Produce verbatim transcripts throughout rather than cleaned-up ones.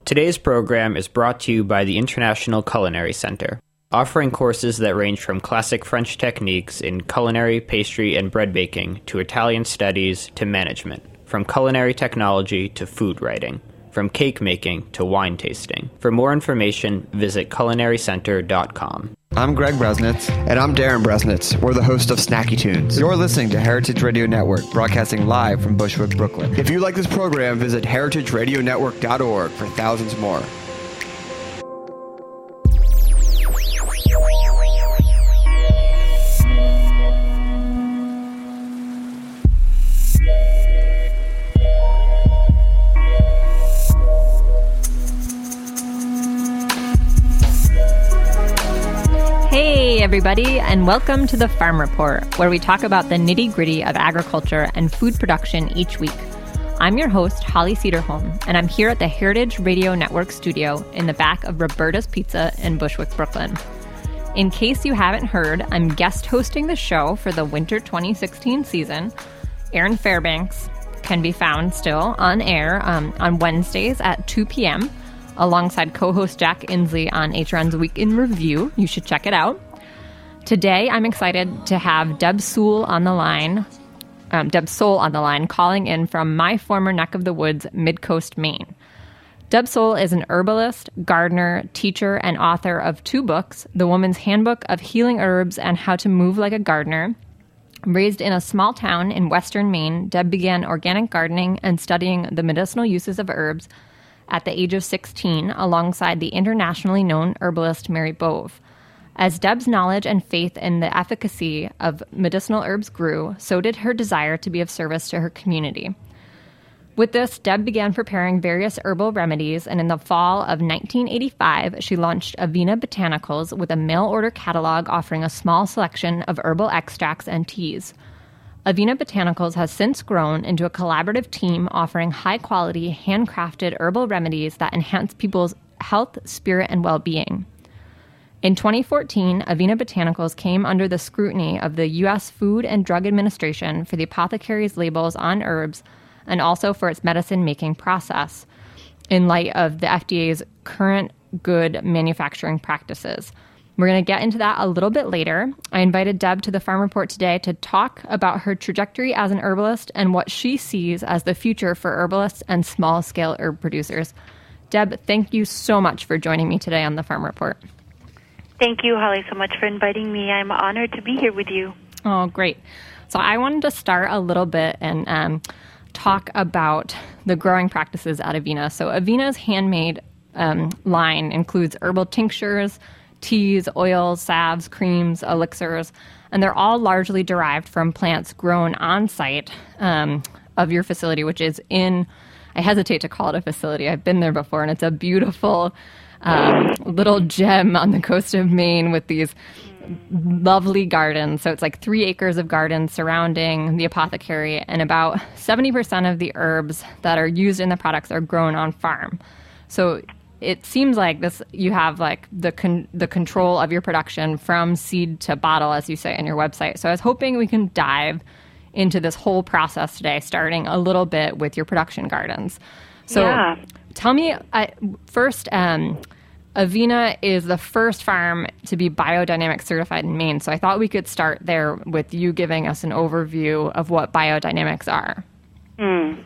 Today's program is brought to you by the International Culinary Center, offering courses that range from classic French techniques in culinary, pastry, and bread baking to Italian studies to management, from culinary technology to food writing, from cake making to wine tasting. For more information, visit culinary center dot com. I'm Greg Bresnitz. And I'm Darren Bresnitz. We're the host of Snacky Tunes. You're listening to Heritage Radio Network, broadcasting live from Bushwick, Brooklyn. If you like this program, visit heritage radio network dot org for thousands more. Hey everybody, and welcome to the Farm Report, where we talk about the nitty-gritty of agriculture and food production each week. I'm your host, Holly Cederholm, and I'm here at the Heritage Radio Network studio in the back of Roberta's Pizza in Bushwick, Brooklyn. In case you haven't heard, I'm guest hosting the show for the winter twenty sixteen season. Aaron Fairbanks can be found still on air um, on Wednesdays at two p.m., alongside co-host Jack Inslee on H R N's Week in Review. You should check it out. Today, I'm excited to have Deb Soule on the line, um, Deb Soule on the line, calling in from my former neck of the woods, Midcoast, Maine. Deb Soule is an herbalist, gardener, teacher, and author of two books, The Woman's Handbook of Healing Herbs and How to Move Like a Gardener. Raised in a small town in western Maine, Deb began organic gardening and studying the medicinal uses of herbs at the age of sixteen, alongside the internationally known herbalist Mary Bove. As Deb's knowledge and faith in the efficacy of medicinal herbs grew, so did her desire to be of service to her community. With this, Deb began preparing various herbal remedies, and in the fall of nineteen eighty-five, she launched Avena Botanicals with a mail-order catalog offering a small selection of herbal extracts and teas. Avena Botanicals has since grown into a collaborative team offering high-quality, handcrafted herbal remedies that enhance people's health, spirit, and well-being. In twenty fourteen, Avena Botanicals came under the scrutiny of the U S Food and Drug Administration for the apothecary's labels on herbs and also for its medicine-making process, in light of the F D A's current good manufacturing practices. We're going to get into that a little bit later. I invited Deb to the Farm Report today to talk about her trajectory as an herbalist and what she sees as the future for herbalists and small-scale herb producers. Deb, thank you so much for joining me today on the Farm Report. Thank you, Holly, so much for inviting me. I'm honored to be here with you. Oh, great. So I wanted to start a little bit and um, talk about the growing practices at Avena. So Avena's handmade um, line includes herbal tinctures, teas, oils, salves, creams, elixirs, and they're all largely derived from plants grown on site um, of your facility, which is in, I hesitate to call it a facility. I've been there before, and it's a beautiful um, little gem on the coast of Maine with these lovely gardens. So it's like three acres of gardens surrounding the apothecary, and about seventy percent of the herbs that are used in the products are grown on farm. So it seems like this, you have like the con- the control of your production from seed to bottle, as you say in your website. So I was hoping we can dive into this whole process today, starting a little bit with your production gardens. So yeah. Tell me, uh, first, um, Avena is the first farm to be biodynamic certified in Maine. So I thought we could start there with you giving us an overview of what biodynamics are. Mm.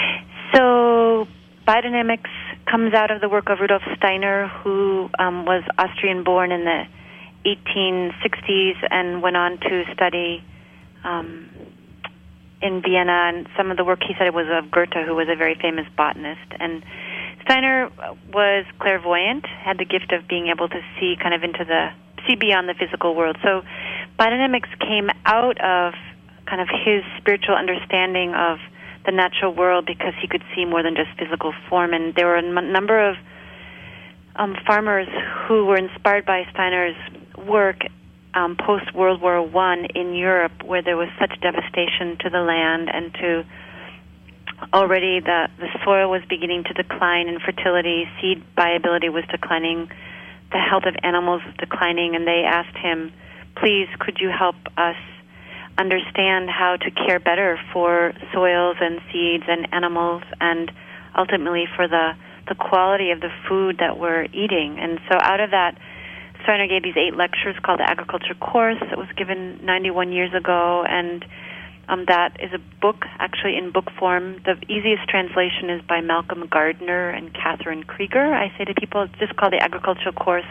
So biodynamics comes out of the work of Rudolf Steiner, who um, was Austrian-born in the eighteen sixties and went on to study um, in Vienna. And some of the work he said was of Goethe, who was a very famous botanist. And Steiner was clairvoyant, had the gift of being able to see kind of into the, see beyond the physical world. So biodynamics came out of kind of his spiritual understanding of the natural world, because he could see more than just physical form. And there were a m- number of um, farmers who were inspired by Steiner's work um, post-World War One in Europe, where there was such devastation to the land, and to already the, the soil was beginning to decline in fertility, seed viability was declining, the health of animals was declining, and they asked him, please, could you help us understand how to care better for soils and seeds and animals, and ultimately for the, the quality of the food that we're eating. And so out of that, Steiner gave these eight lectures called the Agriculture Course. It was given ninety-one years ago, and um, that is a book, actually in book form. The easiest translation is by Malcolm Gardner and Catherine Krieger. I say to people, it's just called the Agricultural Course.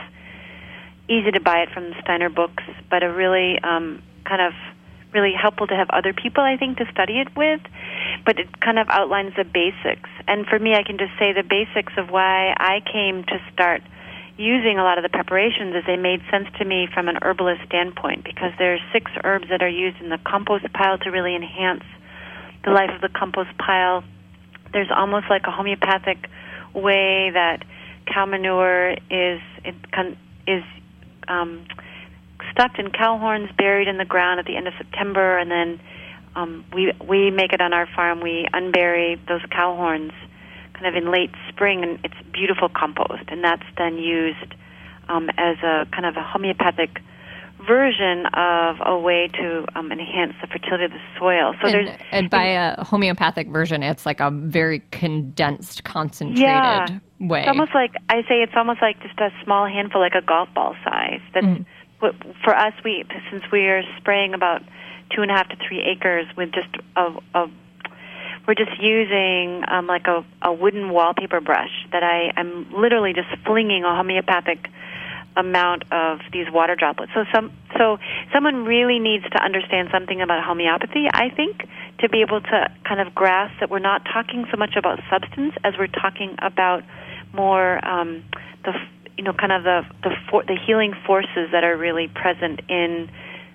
Easy to buy it from the Steiner books, but a really um, kind of really helpful to have other people, I think, to study it with. But it kind of outlines the basics. And for me, I can just say the basics of why I came to start using a lot of the preparations is they made sense to me from an herbalist standpoint, because there are six herbs that are used in the compost pile to really enhance the life of the compost pile. There's almost like a homeopathic way that cow manure is it con- is um, stuffed in cow horns, buried in the ground at the end of September, and then um, we we make it on our farm. We unbury those cow horns kind of in late spring, and it's beautiful compost, and that's then used um, as a kind of a homeopathic version of a way to um, enhance the fertility of the soil. So and, there's and by a homeopathic version, it's like a very condensed, concentrated yeah, way. It's almost like I say, it's almost like just a small handful, like a golf ball size. That's mm. what, for us. We since we are spraying about two and a half to three acres with just a, a we're just using um, like a, a wooden wallpaper brush that I am literally just flinging a homeopathic amount of these water droplets. So some so someone really needs to understand something about homeopathy, I think, to be able to kind of grasp that we're not talking so much about substance as we're talking about more um, the you know kind of the the, for, the healing forces that are really present in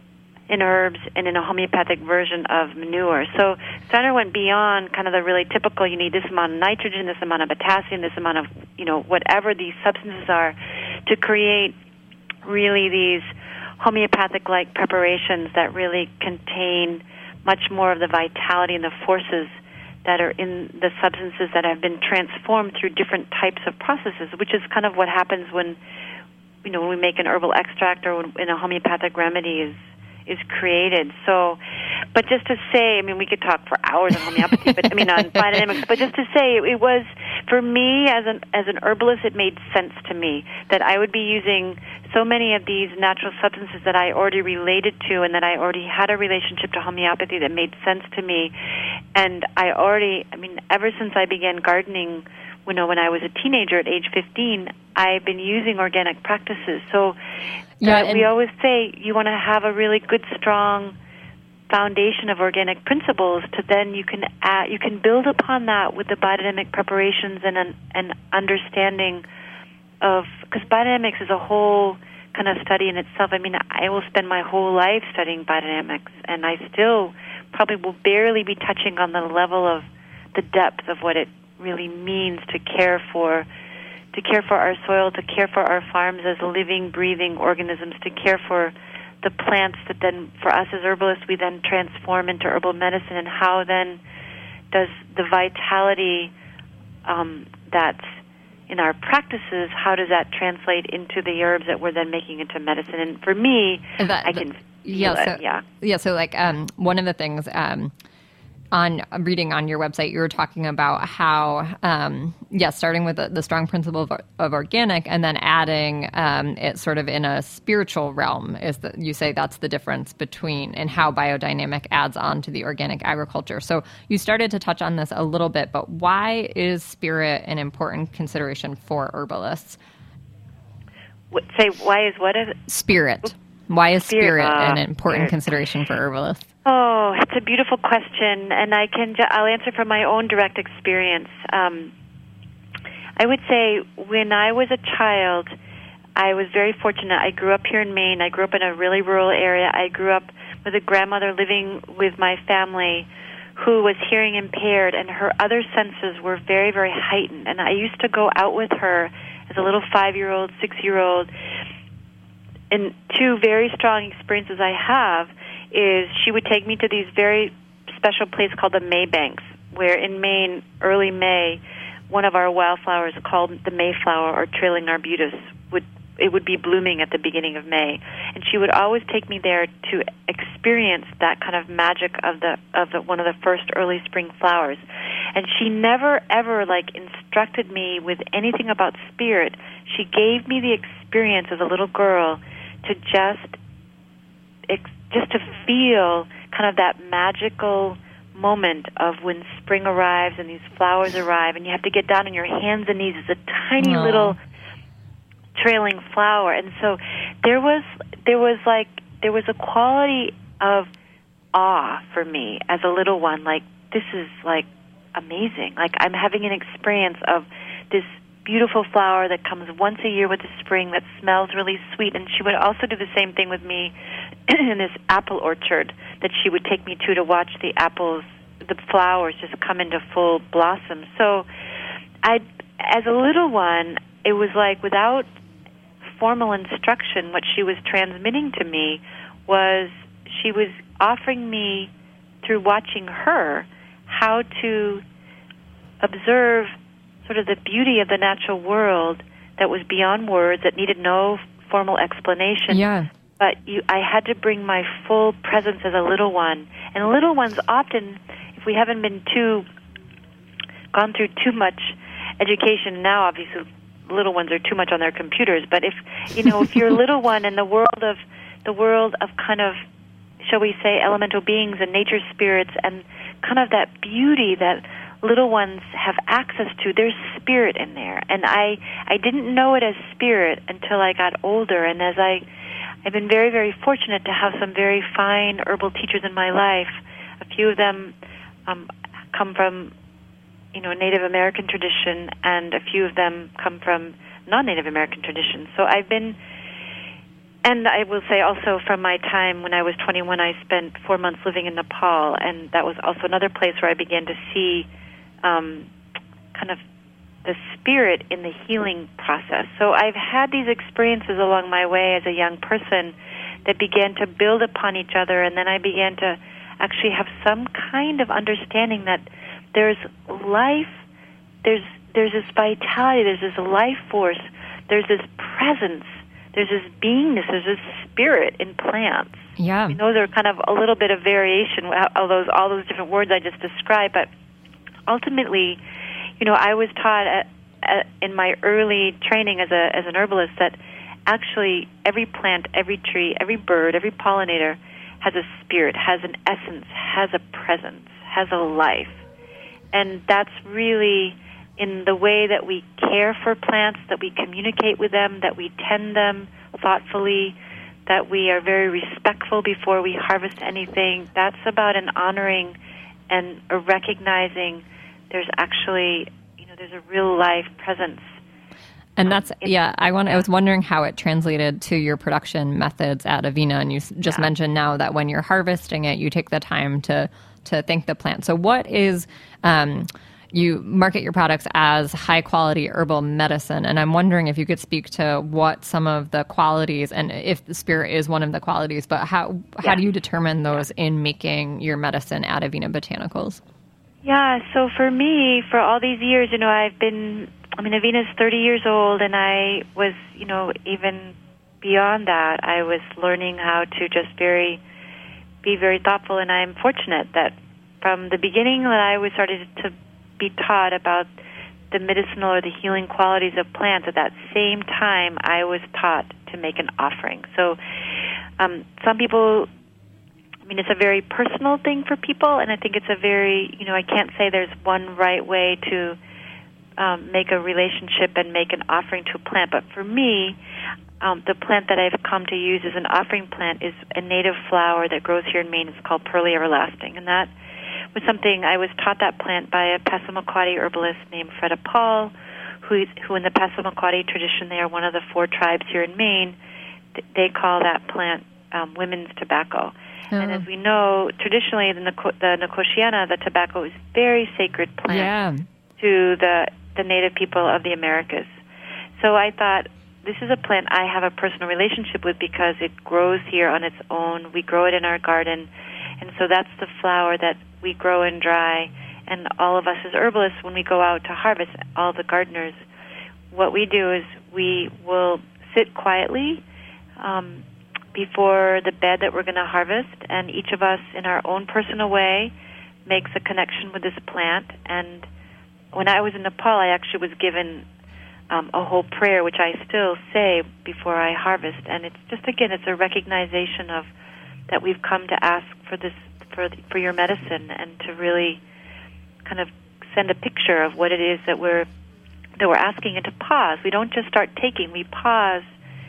in herbs and in a homeopathic version of manure. So Steiner went beyond kind of the really typical, you need this amount of nitrogen, this amount of potassium, this amount of, you know, whatever these substances are, to create really these homeopathic-like preparations that really contain much more of the vitality and the forces that are in the substances that have been transformed through different types of processes, which is kind of what happens when, you know, when we make an herbal extract or when, in a homeopathic remedy is is created. So, but just to say, I mean, we could talk for hours on homeopathy, but I mean, on biodynamics, but just to say, it, it was, for me, as an as an herbalist, it made sense to me that I would be using so many of these natural substances that I already related to and that I already had a relationship to homeopathy that made sense to me. And I already, I mean, ever since I began gardening, you know, when I was a teenager at age fifteen, I've been using organic practices. So yeah, uh, we always say you want to have a really good, strong foundation of organic principles to then you can add, you can build upon that with the biodynamic preparations and an, an understanding of, because biodynamics is a whole kind of study in itself. I mean, I will spend my whole life studying biodynamics, and I still probably will barely be touching on the level of the depth of what it really means to care for to care for our soil, to care for our farms as living, breathing organisms, to care for the plants that then, for us as herbalists, we then transform into herbal medicine, and how then does the vitality um, that's in our practices, how does that translate into the herbs that we're then making into medicine? And for me, that, I can that, feel yeah, so, it, yeah. Yeah, so like um, one of the things... Um, on reading on your website, you were talking about how, um, yeah, starting with the, the strong principle of, of organic and then adding um, it sort of in a spiritual realm. Is that you say that's the difference between and how biodynamic adds on to the organic agriculture. So you started to touch on this a little bit, but why is spirit an important consideration for herbalists? What, say, why is what is it? Spirit. Why is spirit, spirit uh, an important spirit. consideration for herbalists? Oh, it's a beautiful question, and I can I'll answer from my own direct experience. Um, I would say when I was a child, I was very fortunate. I grew up here in Maine. I grew up in a really rural area. I grew up with a grandmother living with my family who was hearing impaired, and her other senses were very, very heightened. And I used to go out with her as a little five-year-old, six-year-old. And two very strong experiences I have is she would take me to these very special place called the Maybanks, where in Maine, early May, one of our wildflowers called the Mayflower or Trailing Arbutus would it would be blooming at the beginning of May, and she would always take me there to experience that kind of magic of the of the, one of the first early spring flowers. And she never ever like instructed instructed me with anything about spirit, she gave me the experience as a little girl to just, just to feel kind of that magical moment of when spring arrives and these flowers arrive, and you have to get down on your hands and knees as a tiny Aww. little trailing flower. And so there was there was like there was a quality of awe for me as a little one. Like, this is like amazing. Like, I'm having an experience of this beautiful flower that comes once a year with the spring that smells really sweet. And she would also do the same thing with me in this apple orchard that she would take me to to watch the apples, the flowers just come into full blossom. So I, as a little one, it was like without formal instruction, what she was transmitting to me was she was offering me, through watching her, how to observe sort of the beauty of the natural world that was beyond words, that needed no formal explanation. Yeah. But you, I had to bring my full presence as a little one. And little ones often, if we haven't been too, gone through too much education now, obviously little ones are too much on their computers. But if, you know, if you're a little one in the world of, the world of kind of, shall we say, elemental beings and nature spirits, and kind of that beauty that little ones have access to, there's spirit in there. And I, I didn't know it as spirit until I got older. And as I, I've been very, very fortunate to have some very fine herbal teachers in my life. A few of them um, come from, you know, Native American tradition, and a few of them come from non-Native American tradition. So I've been, and I will say also from my time when I was twenty-one, I spent four months living in Nepal, and that was also another place where I began to see um, kind of the spirit in the healing process. So I've had these experiences along my way as a young person that began to build upon each other, and then I began to actually have some kind of understanding that there's life, there's there's this vitality, there's this life force, there's this presence, there's this beingness, there's this spirit in plants. Yeah. I mean, those are kind of a little bit of variation, all those all those different words I just described, but ultimately, you know, I was taught at, at, in my early training as a as an herbalist that actually every plant, every tree, every bird, every pollinator has a spirit, has an essence, has a presence, has a life. And that's really in the way that we care for plants, that we communicate with them, that we tend them thoughtfully, that we are very respectful before we harvest anything. That's about an honoring and a recognizing there's actually, you know, there's a real life presence. And that's, yeah, I want. I was wondering how it translated to your production methods at Avena. And you just yeah. mentioned now that when you're harvesting it, you take the time to, to thank the plant. So what is, um, you market your products as high quality herbal medicine. And I'm wondering if you could speak to what some of the qualities, and if the spirit is one of the qualities, but how, how yeah. do you determine those in making your medicine at Avena Botanicals? Yeah, so for me, for all these years, you know, I've been, I mean, Avena's thirty years old, and I was, you know, even beyond that, I was learning how to just very, be very thoughtful, and I'm fortunate that from the beginning that I was started to be taught about the medicinal or the healing qualities of plants, at that same time I was taught to make an offering. So um, some people, I mean, it's a very personal thing for people, and I think it's a very, you know, I can't say there's one right way to um, make a relationship and make an offering to a plant. But for me, um, the plant that I've come to use as an offering plant is a native flower that grows here in Maine. It's called Pearly Everlasting, and that was something I was taught that plant by a Passamaquoddy herbalist named Freda Paul, who, who in the Passamaquoddy tradition, they are one of the four tribes here in Maine. They call that plant um, women's tobacco. Oh. And as we know, traditionally, the, the Nicotiana, the tobacco, is a very sacred plant yeah. to the, the native people of the Americas. So I thought, this is a plant I have a personal relationship with because it grows here on its own. We grow it in our garden. And so that's the flower that we grow and dry. And all of us as herbalists, when we go out to harvest, all the gardeners, what we do is we will sit quietly um, before the bed that we're going to harvest, and each of us in our own personal way makes a connection with this plant and when I was in Nepal, I actually was given um, a whole prayer, which I still say before I harvest. And it's just, again, it's a recognition of that we've come to ask for this, for for your medicine, and to really kind of send a picture of what it is that we're that we're asking, and to pause. We don't just start taking; we pause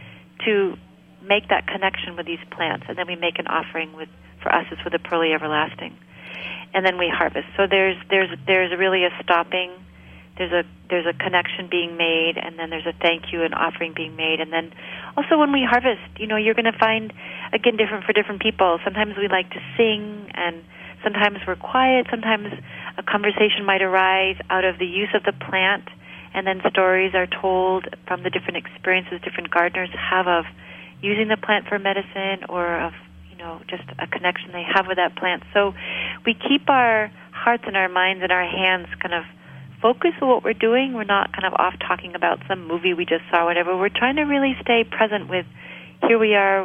to make that connection with these plants, and then we make an offering with. For us, it's with the Pearly Everlasting, and then we harvest. So there's there's there's really a stopping. There's a there's a connection being made, and then there's a thank you and offering being made, and then also when we harvest, you know, you're going to find again different for different people. Sometimes we like to sing, and sometimes we're quiet. Sometimes a conversation might arise out of the use of the plant, and then stories are told from the different experiences different gardeners have of using the plant for medicine, or of you know just a connection they have with that plant. So we keep our hearts and our minds and our hands kind of focus on what we're doing. We're not kind of off talking about some movie we just saw, or whatever. We're trying to really stay present with, here we are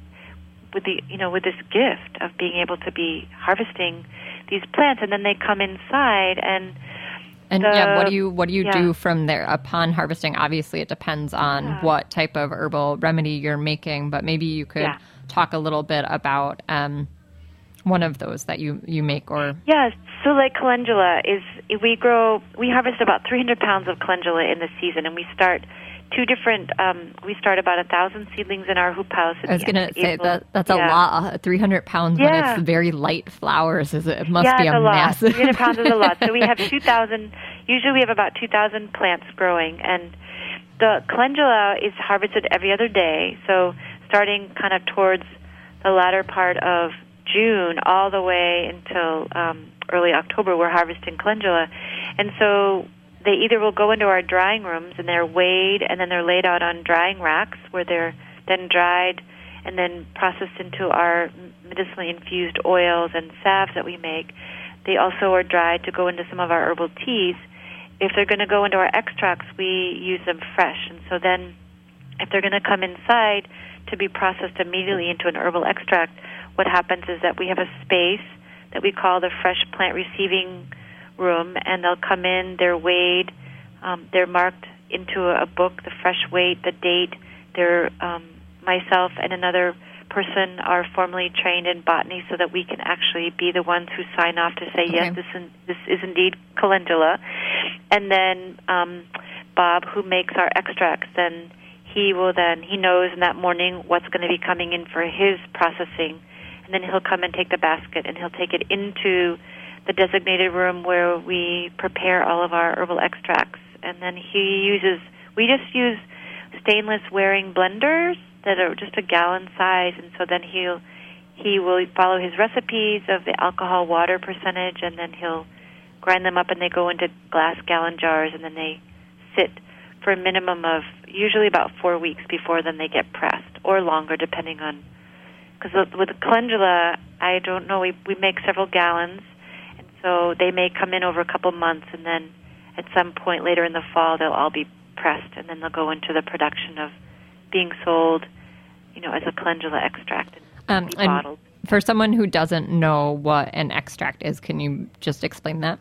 with the, you know, with this gift of being able to be harvesting these plants, and then they come inside and And the, yeah, what do you what do you yeah. do from there upon harvesting? Obviously, it depends on Yeah. what type of herbal remedy you're making, but maybe you could Yeah. talk a little bit about um, one of those that you, you make, or Yeah, so like calendula is, we grow, we harvest about three hundred pounds of calendula in the season, and we start two different, um, we start about a thousand seedlings in our hoop house. I was going to say April. that that's Yeah. a lot. three hundred pounds when Yeah. it's very light flowers, is it, it must yeah, be it's a, a lot. massive. three hundred pounds is a lot. So we have two thousand, usually we have about two thousand plants growing, and the calendula is harvested every other day. So starting kind of towards the latter part of June all the way until um, early October, we're harvesting calendula. And so they either will go into our drying rooms, and they're weighed, and then they're laid out on drying racks where they're then dried and then processed into our medicinally infused oils and salves that we make. They also are dried to go into some of our herbal teas. If they're going to go into our extracts, we use them fresh. And so then if they're going to come inside to be processed immediately into an herbal extract, what happens is that we have a space that we call the fresh plant receiving room, and they'll come in, they're weighed, um, they're marked into a book, the fresh weight, the date. They're, um, myself and another person are formally trained in botany so that we can actually be the ones who sign off to say, Okay. yes, this is, this is indeed calendula. And then um, Bob, who makes our extracts, then he will then, he knows in that morning what's going to be coming in for his processing, and then he'll come and take the basket, and he'll take it into the designated room where we prepare all of our herbal extracts. And then he uses, we just use stainless wearing blenders that are just a gallon size, and so then he'll he will follow his recipes of the alcohol water percentage, and then he'll grind them up, and they go into glass gallon jars, and then they sit for a minimum of usually about four weeks before then they get pressed, or longer depending on, because with the calendula, I don't know, we, we make several gallons, and so they may come in over a couple months, and then at some point later in the fall they'll all be pressed, and then they'll go into the production of being sold, you know, as a calendula extract and Um, be and bottled. for someone who doesn't know what an extract is, can you just explain that?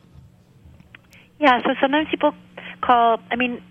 Yeah, so sometimes people call, I mean,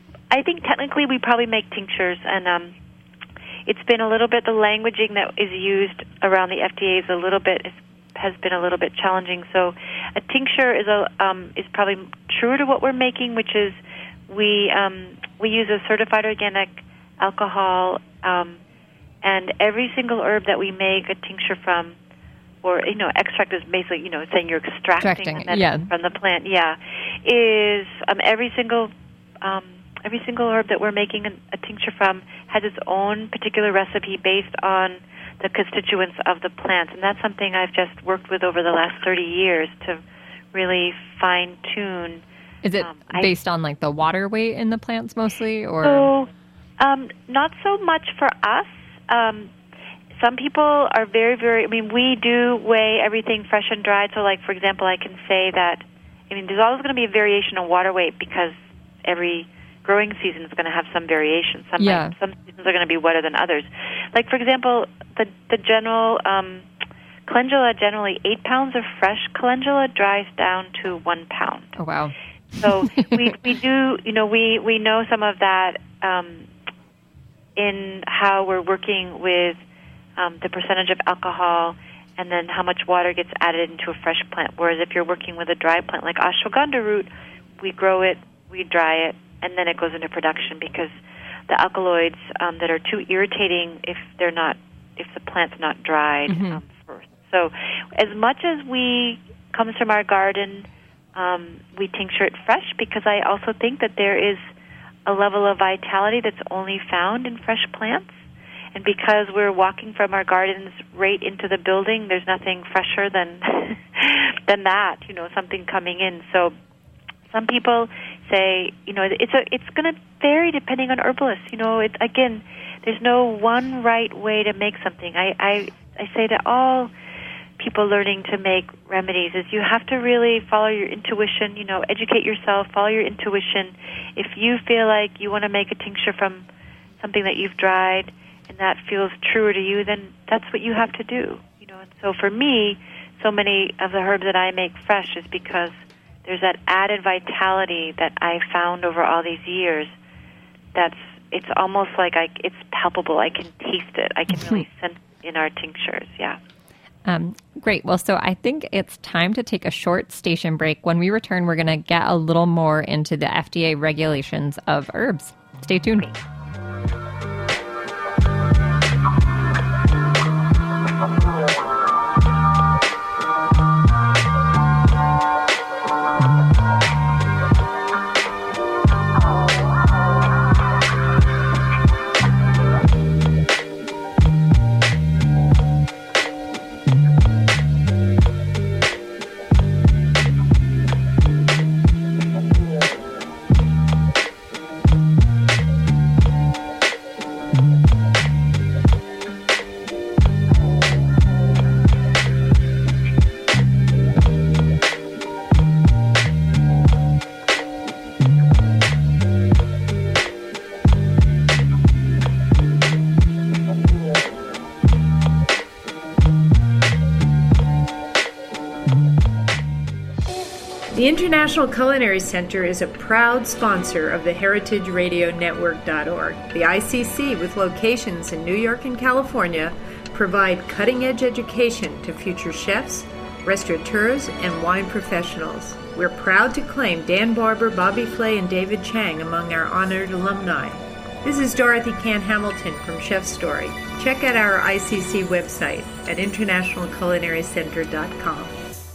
I think technically we probably make tinctures, and um, it's been a little bit, the languaging that is used around the F D A is a little bit, is, has been a little bit challenging. So a tincture is a um, is probably truer to what we're making, which is we um, we use a certified organic alcohol, um, and every single herb that we make a tincture from, or, you know, extract is basically, you know, saying you're extracting, Extracting, the medicine yeah. from the plant, yeah, is um, every single um, every single herb that we're making a, a tincture from has its own particular recipe based on the constituents of the plant, and that's something I've just worked with over the last thirty years to really fine-tune. Is it Um, I- based on like the water weight in the plants mostly, or So, um, not so much for us. Um, some people are very, very, I mean, we do weigh everything fresh and dried. So, like, for example, I can say that, I mean, there's always going to be a variation in water weight because every growing season is going to have some variation. Some, Yeah. might, some seasons are going to be wetter than others. Like, for example, the, the general um, calendula, generally eight pounds of fresh calendula dries down to one pound. oh wow, So we we do, you know, we, we know some of that um, in how we're working with um, the percentage of alcohol and then how much water gets added into a fresh plant. Whereas if you're working with a dry plant like ashwagandha root, we grow it, we dry it, and then it goes into production because the alkaloids um, that are too irritating if they're not, if the plant's not dried mm-hmm. um, first. So as much as we comes from our garden, um, we tincture it fresh because I also think that there is a level of vitality that's only found in fresh plants. And because we're walking from our gardens right into the building, there's nothing fresher than than that, you know, something coming in. So some people say, you know, it's a, it's going to vary depending on herbalists. You know, it, again, there's no one right way to make something. I, I, I say to all people learning to make remedies is you have to really follow your intuition, you know, educate yourself, follow your intuition. If you feel like you want to make a tincture from something that you've dried and that feels truer to you, then that's what you have to do. You know, and so for me, so many of the herbs that I make fresh is because there's that added vitality that I found over all these years. That's it's almost like I it's palpable. I can taste it. I can really sense it in our tinctures. Yeah. Um, great. Well, so I think it's time to take a short station break. When we return, we're going to get a little more into the F D A regulations of herbs. Stay tuned. Great. The International Culinary Center is a proud sponsor of the Heritage Radio Network dot org. The I C C, with locations in New York and California, provide cutting-edge education to future chefs, restaurateurs, and wine professionals. We're proud to claim Dan Barber, Bobby Flay, and David Chang among our honored alumni. This is Dorothy Cann Hamilton from Chef Story. Check out our I C C website at International Culinary Center dot com.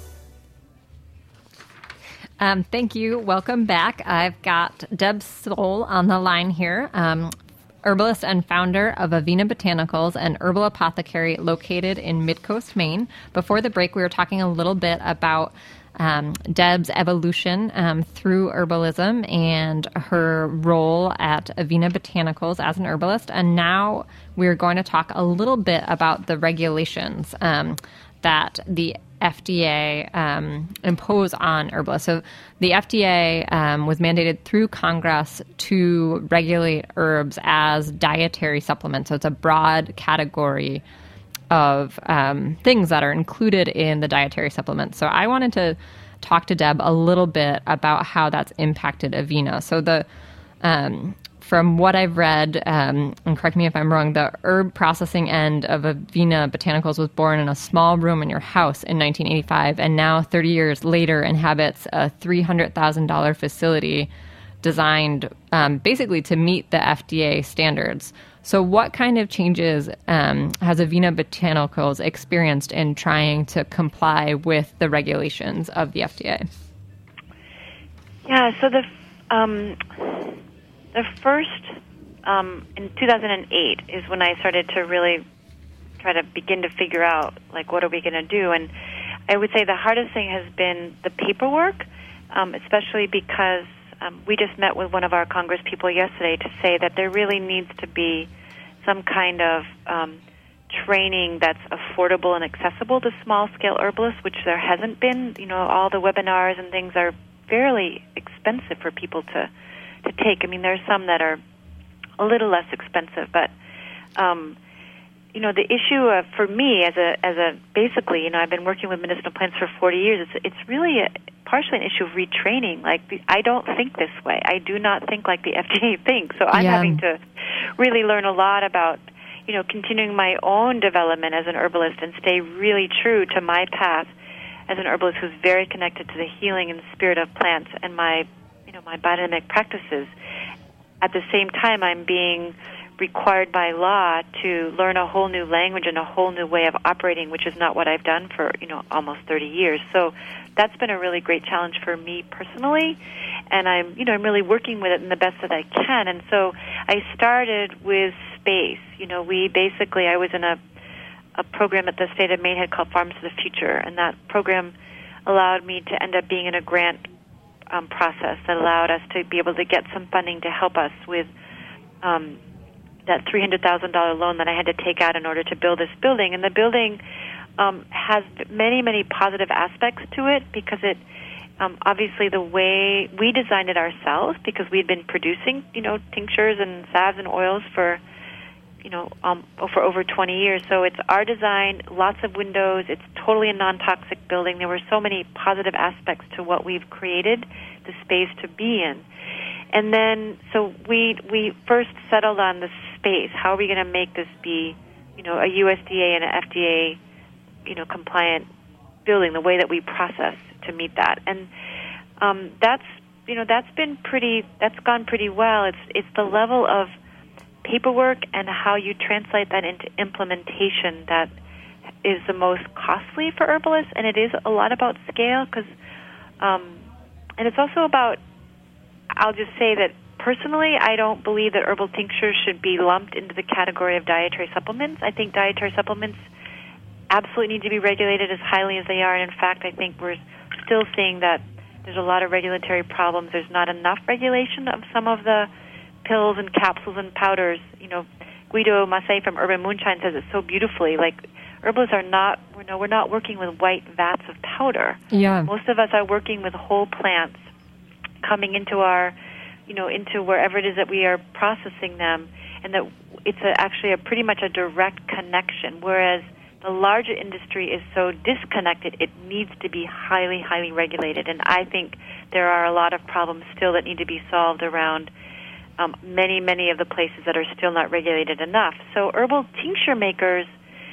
Um, thank you. Welcome back. I've got Deb Soule on the line here, um, herbalist and founder of Avena Botanicals, an herbal apothecary located in Midcoast, Maine. Before the break, we were talking a little bit about um, Deb's evolution um, through herbalism and her role at Avena Botanicals as an herbalist. And now we're going to talk a little bit about the regulations um, that the F D A um, impose on herbalists. So the F D A um, was mandated through Congress to regulate herbs as dietary supplements. So it's a broad category of um, things that are included in the dietary supplements. So I wanted to talk to Deb a little bit about how that's impacted Avena. So the um, from what I've read, um, and correct me if I'm wrong, the herb processing end of Avena Botanicals was born in a small room in your house in nineteen eighty-five, and now thirty years later inhabits a three hundred thousand dollars facility designed um, basically to meet the F D A standards. So what kind of changes um, has Avena Botanicals experienced in trying to comply with the regulations of the F D A? Yeah, so the... Um The first, um, in two thousand eight, is when I started to really try to begin to figure out, like, what are we going to do? And I would say the hardest thing has been the paperwork, um, especially because um, we just met with one of our Congress people yesterday to say that there really needs to be some kind of um, training that's affordable and accessible to small-scale herbalists, which there hasn't been. You know, all the webinars and things are fairly expensive for people to to take. I mean, there's some that are a little less expensive, but um, you know, the issue of, for me as a as a basically, you know, I've been working with medicinal plants for forty years. It's it's really a, partially an issue of retraining. Like, the, I don't think this way. I do not think like the F D A thinks. So I'm yeah. having to really learn a lot about, you know, continuing my own development as an herbalist and stay really true to my path as an herbalist who's very connected to the healing and spirit of plants and my, you know, my biodynamic practices. At the same time, I'm being required by law to learn a whole new language and a whole new way of operating, which is not what I've done for, you know, almost thirty years. So that's been a really great challenge for me personally, and I'm, you know, I'm really working with it in the best that I can. And so I started with space. You know, we basically, I was in a a program at the state of Maine called Farms to the Future, and that program allowed me to end up being in a grant um, process that allowed us to be able to get some funding to help us with um, that three hundred thousand dollars loan that I had to take out in order to build this building. And the building um, has many, many positive aspects to it because it, um, obviously the way we designed it ourselves, because we'd been producing, you know, tinctures and salves and oils for, you know, um, for over twenty years. So it's our design, lots of windows. It's totally a non-toxic building. There were so many positive aspects to what we've created the space to be in. And then, so we we first settled on the space. How are we going to make this be, you know, a U S D A and an F D A, you know, compliant building, the way that we process to meet that? And um, that's, you know, that's been pretty, that's gone pretty well. It's it's the level of paperwork and how you translate that into implementation that is the most costly for herbalists, and it is a lot about scale, because, um, and it's also about, I'll just say that personally, I don't believe that herbal tinctures should be lumped into the category of dietary supplements. I think dietary supplements absolutely need to be regulated as highly as they are, and in fact, I think we're still seeing that there's a lot of regulatory problems. There's not enough regulation of some of the pills and capsules and powders. You know, Guido Massé from Urban Moonshine says it so beautifully. Like, herbalists are not, you know, we're not working with white vats of powder. Yeah. Most of us are working with whole plants coming into our, you know, into wherever it is that we are processing them, and that it's a, actually a pretty much a direct connection, whereas the larger industry is so disconnected, it needs to be highly, highly regulated. And I think there are a lot of problems still that need to be solved around Um, many, many of the places that are still not regulated enough. So herbal tincture makers,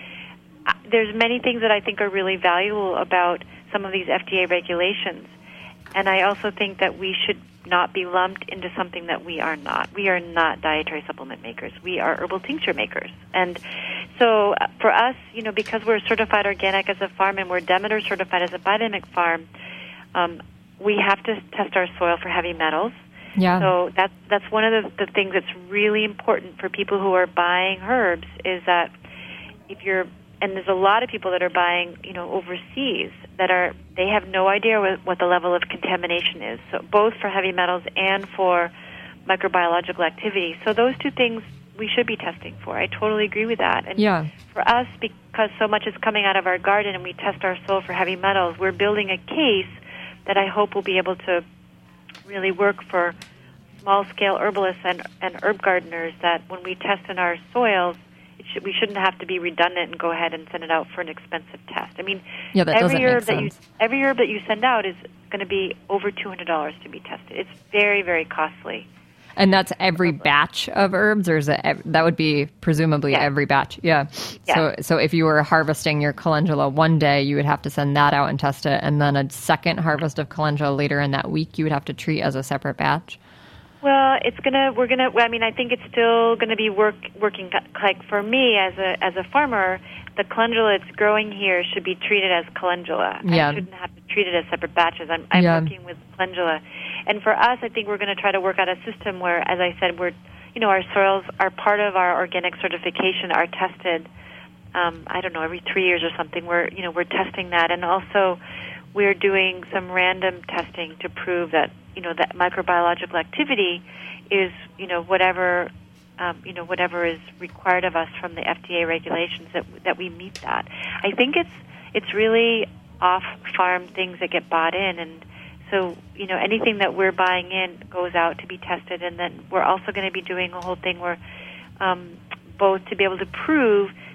uh, there's many things that I think are really valuable about some of these F D A regulations. And I also think that we should not be lumped into something that we are not. We are not dietary supplement makers. We are herbal tincture makers. And so uh, for us, you know, because we're certified organic as a farm and we're Demeter certified as a biodynamic farm, um, we have to test our soil for heavy metals. Yeah. So that's that's one of the, the things that's really important for people who are buying herbs, is that if you're, and there's a lot of people that are buying, you know, overseas that are, they have no idea what, what the level of contamination is. So both for heavy metals and for microbiological activity. So those two things we should be testing for. I totally agree with that. And yeah. for us, because so much is coming out of our garden and we test our soil for heavy metals, we're building a case that I hope will be able to really work for small-scale herbalists and, and herb gardeners, that when we test in our soils, it should, we shouldn't have to be redundant and go ahead and send it out for an expensive test. I mean, yeah, that every doesn't herb make that you sense. every herb that you send out is going to be over two hundred dollars to be tested. It's very, very costly. And that's every batch of herbs, or is it ev- that would be presumably Yeah. every batch? Yeah. Yeah. So so if you were harvesting your calendula one day, you would have to send that out and test it, and then a second harvest of calendula later in that week, you would have to treat as a separate batch. Well, it's gonna. We're gonna. I mean, I think it's still gonna be work working. Like for me, as a as a farmer, the calendula that's growing here should be treated as calendula. Yeah. I shouldn't have to treat it as separate batches. I'm I'm Yeah. working with calendula, and for us, I think we're going to try to work out a system where, as I said, we're, you know, our soils are part of our organic certification, are tested. Um, I don't know, every three years or something. We're you know we're testing that, and also we're doing some random testing to prove that, you know, that microbiological activity is, you know, whatever, um, you know, whatever is required of us from the F D A regulations, that that we meet that. I think it's it's really off-farm things that get bought in, and so, you know, anything that we're buying in goes out to be tested, and then we're also going to be doing a whole thing where um, both to be able to prove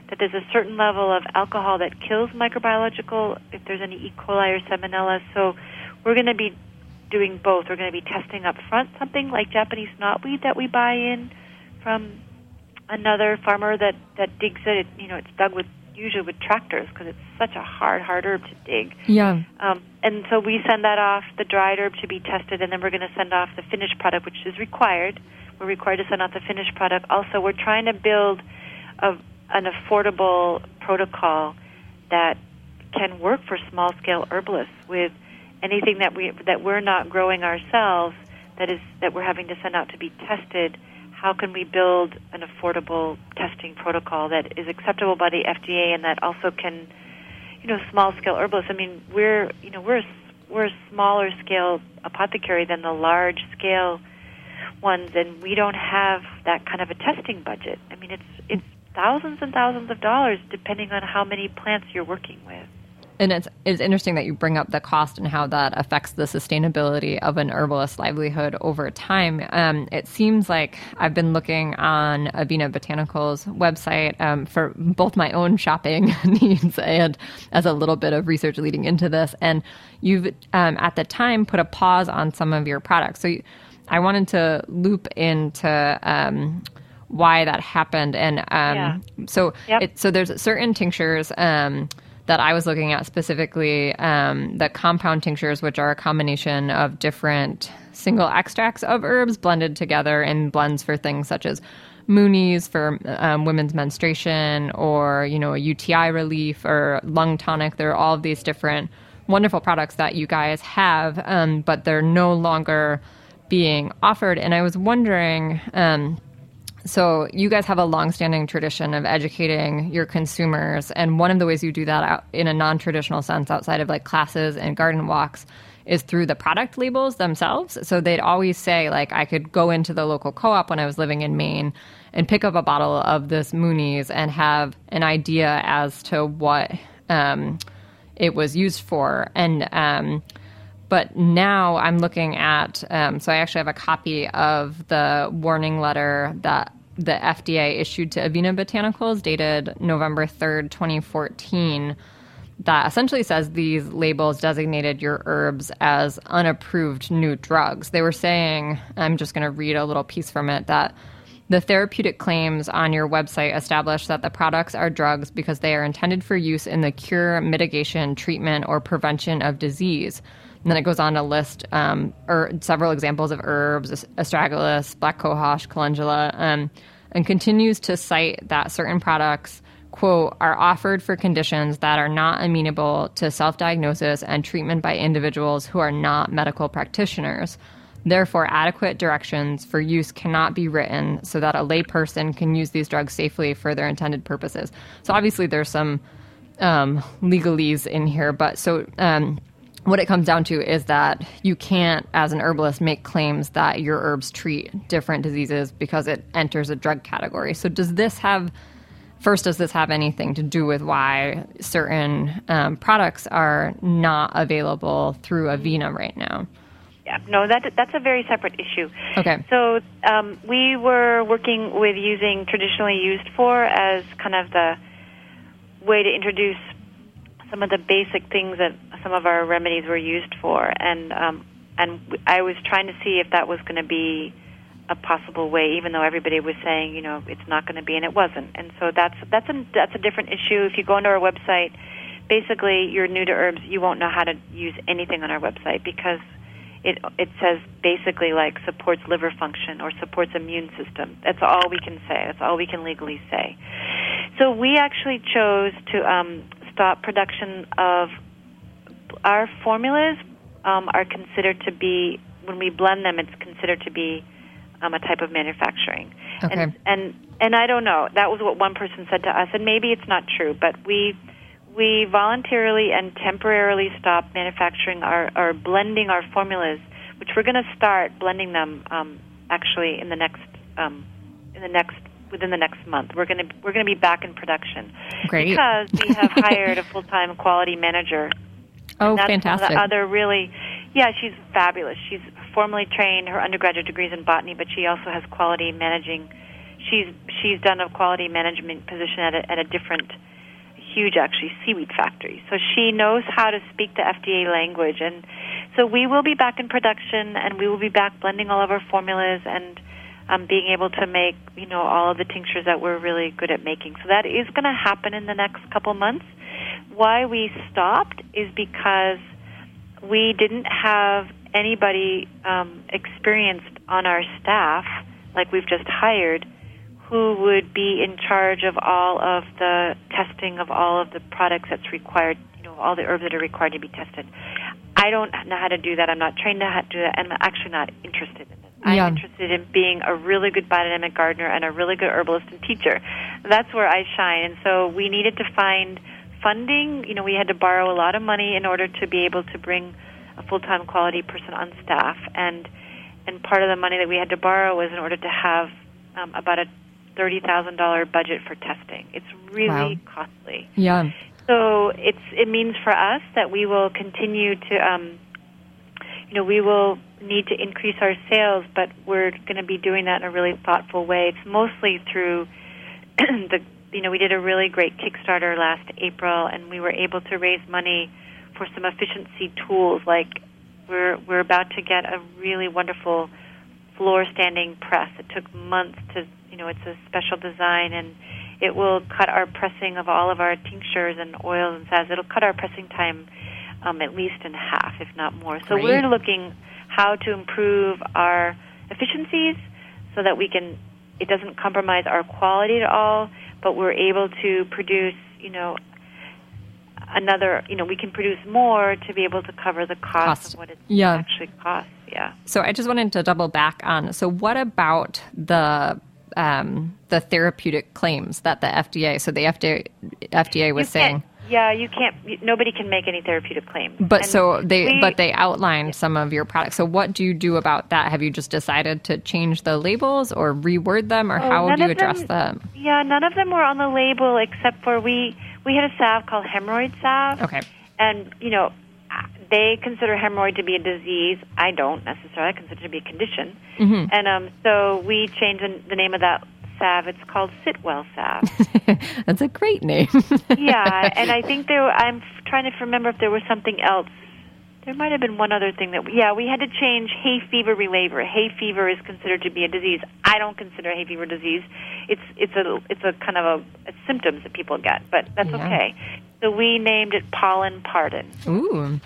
that there's a certain level of alcohol that kills microbiological, if there's any E. coli or Salmonella. So we're going to be doing both. We're going to be testing up front something like Japanese knotweed that we buy in from another farmer that, that digs it. it. You know, it's dug with usually with tractors because it's such a hard, hard herb to dig. Yeah. Um, and so we send that off, the dried herb, to be tested, and then we're going to send off the finished product, which is required. We're required to send out the finished product. Also, we're trying to build a, an affordable protocol that can work for small-scale herbalists with anything that we that we're not growing ourselves that is that we're having to send out to be tested. How can we build an affordable testing protocol that is acceptable by the F D A and that also can, you know, small-scale herbalists? I mean, we're you know we're we're a smaller scale apothecary than the large-scale ones, and we don't have that kind of a testing budget. I mean, it's it's thousands and thousands of dollars depending on how many plants you're working with. And it's it's interesting that you bring up the cost and how that affects the sustainability of an herbalist's livelihood over time. Um, it seems like I've been looking on Avena Botanicals website um, for both my own shopping needs and as a little bit of research leading into this. And you've, um, at the time, put a pause on some of your products. So you, I wanted to loop into um, why that happened. And um, yeah. so, yep. it, so there's certain tinctures um, that I was looking at specifically, um, the compound tinctures, which are a combination of different single extracts of herbs blended together in blends for things such as Moonies for um, women's menstruation, or, you know, a U T I relief or lung tonic. There are all of these different wonderful products that you guys have, um, but they're no longer being offered. And I was wondering, um, so you guys have a longstanding tradition of educating your consumers, and one of the ways you do that out in a non-traditional sense outside of like classes and garden walks is through the product labels themselves. So they'd always say, like, I could go into the local co-op when I was living in Maine and pick up a bottle of this Moonies and have an idea as to what um, it was used for. And um But now I'm looking at, um, so I actually have a copy of the warning letter that the F D A issued to Avena Botanicals dated November third, twenty fourteen, that essentially says these labels designated your herbs as unapproved new drugs. They were saying, I'm just going to read a little piece from it, that the therapeutic claims on your website establish that the products are drugs because they are intended for use in the cure, mitigation, treatment, or prevention of disease. And then it goes on to list um, er, several examples of herbs, astragalus, black cohosh, calendula, um, and continues to cite that certain products, quote, are offered for conditions that are not amenable to self-diagnosis and treatment by individuals who are not medical practitioners. Therefore, adequate directions for use cannot be written so that a layperson can use these drugs safely for their intended purposes. So obviously there's some um, legalese in here, but so... Um, what it comes down to is that you can't, as an herbalist, make claims that your herbs treat different diseases because it enters a drug category. So does this have, first, does this have anything to do with why certain um, products are not available through Avena right now? Yeah, no, that that's a very separate issue. Okay. So um, we were working with using traditionally used for as kind of the way to introduce some of the basic things that some of our remedies were used for, and um, and I was trying to see if that was going to be a possible way, even though everybody was saying, you know, it's not going to be, and it wasn't. And so that's that's a that's a different issue. If you go into our website, basically you're new to herbs, you won't know how to use anything on our website because it it says basically like supports liver function or supports immune system. That's all we can say. That's all we can legally say. So we actually chose to um, stop production of our formulas. Um, are considered to be, when we blend them, it's considered to be um, a type of manufacturing. Okay. And, and and I don't know. That was what one person said to us, and maybe it's not true, but we we voluntarily and temporarily stopped manufacturing our, or blending our formulas, which we're going to start blending them um, actually in the next um, in the next within the next month. We're going to we're going to be back in production. Great. Because we have hired a full-time quality manager. Oh, and that's fantastic. One of the other really, yeah, she's fabulous. She's formally trained. Her undergraduate degree's in botany, but she also has quality managing. She's she's done a quality management position at a, at a different, huge, actually, seaweed factory. So she knows how to speak the F D A language. And so we will be back in production, and we will be back blending all of our formulas and um, being able to make, you know, all of the tinctures that we're really good at making. So that is going to happen in the next couple months. Why we stopped is because we didn't have anybody um, experienced on our staff, like we've just hired, who would be in charge of all of the testing of all of the products that's required, you know, all the herbs that are required to be tested. I don't know how to do that. I'm not trained to how to do that, and I'm actually not interested in it. I'm yeah. interested in being a really good biodynamic gardener and a really good herbalist and teacher. That's where I shine. And so we needed to find funding. You know, we had to borrow a lot of money in order to be able to bring a full-time quality person on staff. And and part of the money that we had to borrow was in order to have um, about a thirty thousand dollars budget for testing. It's really wow. costly. Yeah. So it's it means for us that we will continue to, um, you know, we will need to increase our sales, but we're going to be doing that in a really thoughtful way. It's mostly through the, you know, we did a really great Kickstarter last April, and we were able to raise money for some efficiency tools. Like we're we're about to get a really wonderful floor standing press. It took months to, you know, it's a special design, and it will cut our pressing of all of our tinctures and oils and salves. It'll cut our pressing time um, at least in half, if not more. So Great. We're looking how to improve our efficiencies so that we can, it doesn't compromise our quality at all, but we're able to produce, you know, another, you know, we can produce more to be able to cover the cost, cost. of what it yeah. actually costs. Yeah. So I just wanted to double back on, so what about the um, the therapeutic claims that the F D A, so the F D A, F D A was You saying. Yeah, you can't, nobody can make any therapeutic claims. But And so they, we, but they outlined some of your products. So what do you do about that? Have you just decided to change the labels or reword them, or Oh, how none do you of address them, them? Yeah, none of them were on the label except for we, we had a salve called hemorrhoid salve. Okay. And, you know, they consider hemorrhoid to be a disease. I don't necessarily. I consider it to be a condition. Mm-hmm. And um, so we changed the, the name of that salve. It's called Sitwell salve. That's a great name. Yeah, and I think there. I'm trying to remember if there was something else. There might have been one other thing that. Yeah, we had to change hay fever reliever. Hay fever is considered to be a disease. I don't consider hay fever disease. It's it's a it's a kind of a, a symptoms that people get, but that's Yeah. okay. So we named it pollen pardon. Ooh,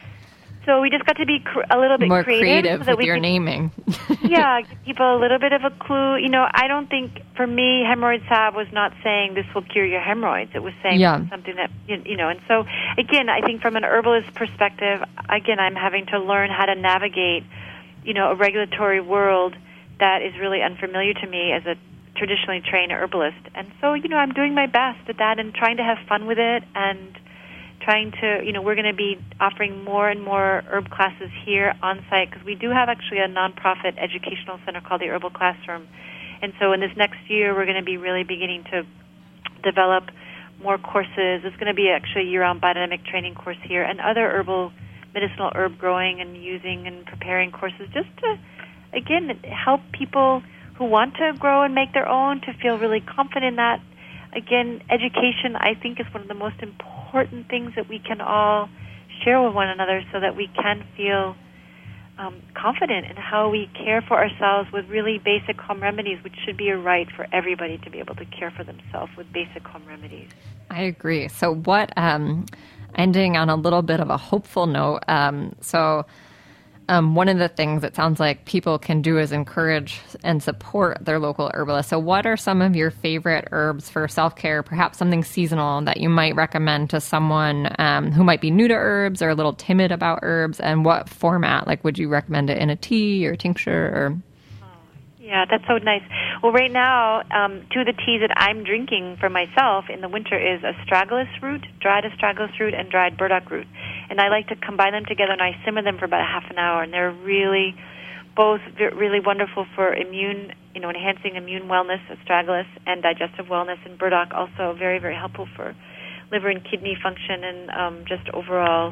So we just got to be cr- a little bit more creative, creative so that with we your could, naming. yeah, give people a little bit of a clue. You know, I don't think, for me, hemorrhoid salve was not saying this will cure your hemorrhoids. It was saying Yeah. something that, you know, and so, again, I think from an herbalist perspective, again, I'm having to learn how to navigate, you know, a regulatory world that is really unfamiliar to me as a traditionally trained herbalist. And so, you know, I'm doing my best at that and trying to have fun with it, and trying to, you know, we're going to be offering more and more herb classes here on site, because we do have actually a nonprofit educational center called the Herbal Classroom. And so in this next year, we're going to be really beginning to develop more courses. There's going to be actually a year-round biodynamic training course here, and other herbal, medicinal herb growing and using and preparing courses, just to, again, help people who want to grow and make their own to feel really confident in that. Again, education, I think, is one of the most important things that we can all share with one another, so that we can feel um, confident in how we care for ourselves with really basic home remedies, which should be a right for everybody to be able to care for themselves with basic home remedies. I agree. So what, um, ending on a little bit of a hopeful note, um, so Um, one of the things it sounds like people can do is encourage and support their local herbalist. So what are some of your favorite herbs for self-care, perhaps something seasonal that you might recommend to someone um, who might be new to herbs or a little timid about herbs? And what format? Like, would you recommend it in a tea or tincture? Or Yeah, that's so nice. Well, right now, um, two of the teas that I'm drinking for myself in the winter is astragalus root, dried astragalus root, and dried burdock root. And I like to combine them together, and I simmer them for about a half an hour. And they're really, both really wonderful for immune, you know, enhancing immune wellness, astragalus, and digestive wellness. And burdock also very, very helpful for liver and kidney function, and um, just overall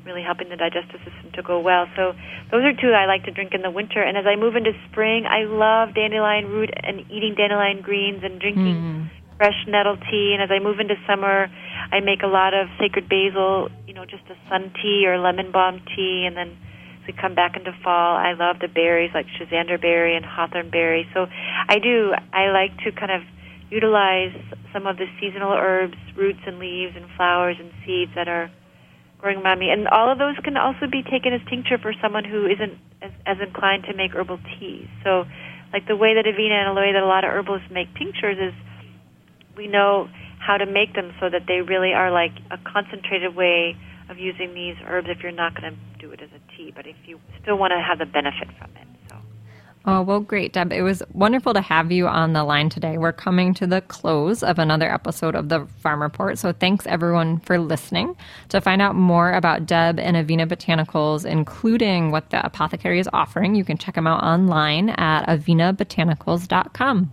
really helping the digestive system to go well. So those are two I like to drink in the winter. And as I move into spring, I love dandelion root and eating dandelion greens and drinking mm. fresh nettle tea. And as I move into summer, I make a lot of sacred basil, you know, just a sun tea or lemon balm tea. And then as we come back into fall, I love the berries like schizandra berry and hawthorn berry. So I do, I like to kind of utilize some of the seasonal herbs, roots and leaves and flowers and seeds that are growing around me. And all of those can also be taken as tincture for someone who isn't as, as inclined to make herbal teas. So like the way that Avena and the way that a lot of herbalists make tinctures is we know how to make them so that they really are like a concentrated way of using these herbs if you're not going to do it as a tea, but if you still want to have the benefit from it. So. Oh, well, great, Deb. It was wonderful to have you on the line today. We're coming to the close of another episode of the Farm Report, so thanks everyone for listening. To find out more about Deb and Avena Botanicals, including what the apothecary is offering, you can check them out online at avena botanicals dot com.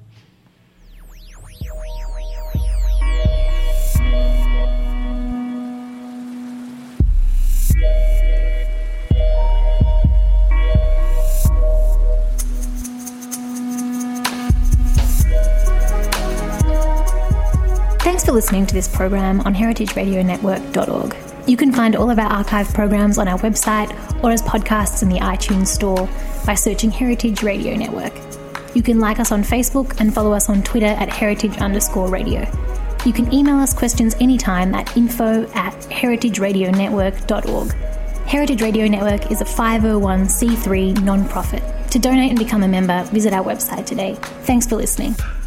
Thanks for listening to this program on heritage radio network dot org. You can find all of our archive programs on our website or as podcasts in the iTunes store by searching Heritage Radio Network. You can like us on Facebook and follow us on Twitter at heritage underscore radio. You can email us questions anytime at info at heritage radio network dot org. Heritage Radio Network is a five oh one c three non-profit. To donate and become a member, visit our website today. Thanks for listening.